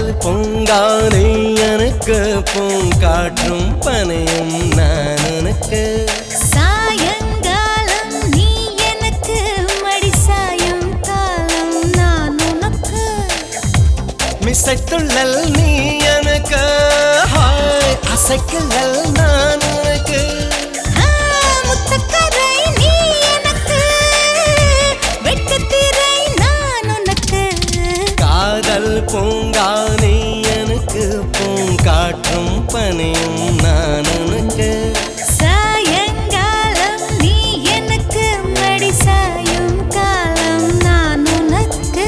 பொங்கானை எனக்கு பூங்காற்றும் பனையும் நான் உனக்கு சாயங்காலம் நீ எனக்கு மடி சாயும் காலம் நான் உனக்கு மிசைத்துள்ளல் நீ எனக்கு ஹாய் அசைக்கல் நான் உனக்கு முத்தக்கரை நீ எனக்கு வெட்கத்திரை நான் உனக்கு காதல் பூங்கானை எனக்கு பூங்காற்றும் பனையும் நான் உனக்கு சாயங்காலம் நீ எனக்கு மடி சாயும் காலம் நான் உனக்கு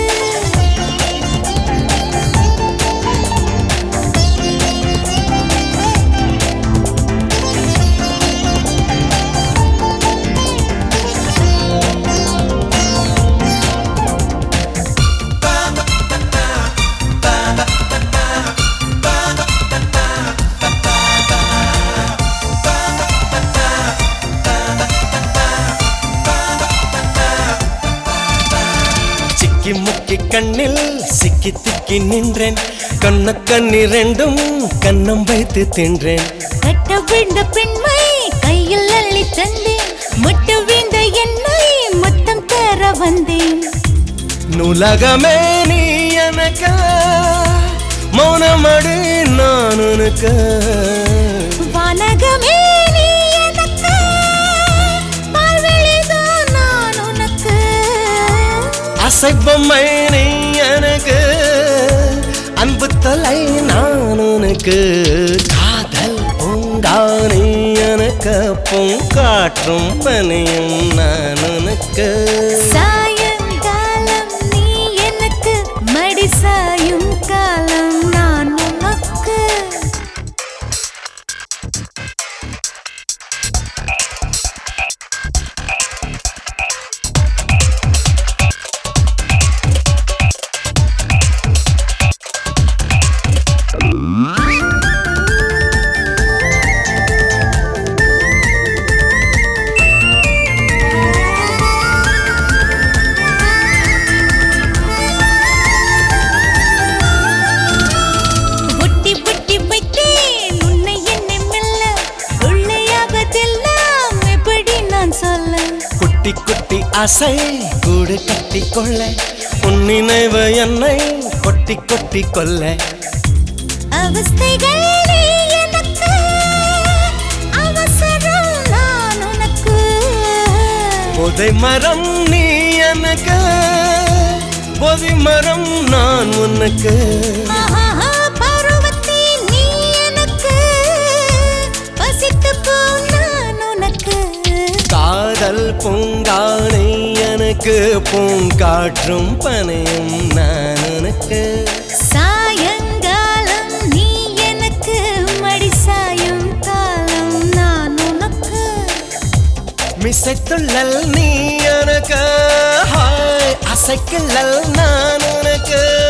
சிக்கி முக்கி கண்ணில் சிக்கி திக்கி நின்றேன் கண்ண கண்ணிரண்டும் கண்ணம் வைத்து தின்றேன் கட்ட விழுந்த பெண்மை கையில் அள்ளி தந்தேன் முட்ட வீழ்ந்த என்னை மொத்தம் தர வந்தேன் நூலகமே நீ எனக்கு மௌனமடு நான் உனக்கு வானகமே நீ எனக்கு பால்வெளிதான் நான் உனக்கு அசைப்பொம்மை நீ எனக்கு அன்பு தலை நான் உனக்கு காதல் பூங்கானை எனக்கு பூங்காற்றும் பனையும் நான் உனக்கு சாயங்காலம் நீ எனக்கு மடி சாயும் காலம் நான் உனக்கு ஒட்டி ஒட்டி வைத்தேன் உன்னை என்னை மெல்ல உள்ளையாவதெல்லாம் எப்படி நான் சொல்ல குட்டி குட்டி ஆசை கூடு கட்டி கொள்ள உன் நினைவு என்னை கொட்டி கொட்டி கொள்ள அவஸ்தைகள் நீ எனக்கு அவசரம் நான் உனக்கு போதை மரம் நீ எனக்கு போதை மரம் நான் உனக்கு ஆஹா, பருவத்தி நீ எனக்கு பசித்து போ நான் உனக்கு காதல் பூங்கானை எனக்கு பூங்காற்றும் பனையும் நான் உனக்கு சாயங்காலம் நீ எனக்கு மடி சாயும் காலம் நான் உனக்கு மிசைத்துள்ளல் நீ எனக்கு ஹாய் அசைக்கல் நான் உனக்கு